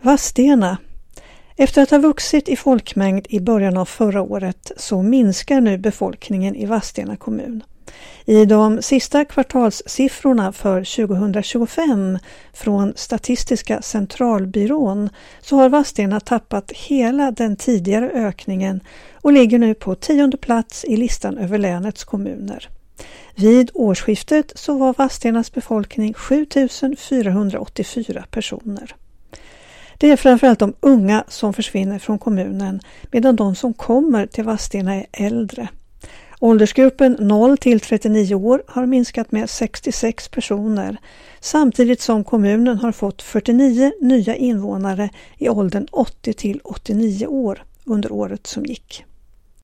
Vadstena. Efter att ha vuxit i folkmängd i början av förra året så minskar nu befolkningen i Vadstena kommun. I de sista kvartalssiffrorna för 2025 från Statistiska centralbyrån så har Vadstena tappat hela den tidigare ökningen och ligger nu på 10:e plats i listan över länets kommuner. Vid årsskiftet så var Vadstenas befolkning 7484 personer. Det är framförallt de unga som försvinner från kommunen medan de som kommer till Vadstena är äldre. Åldersgruppen 0 till 39 år har minskat med 66 personer samtidigt som kommunen har fått 49 nya invånare i åldern 80 till 89 år under året som gick.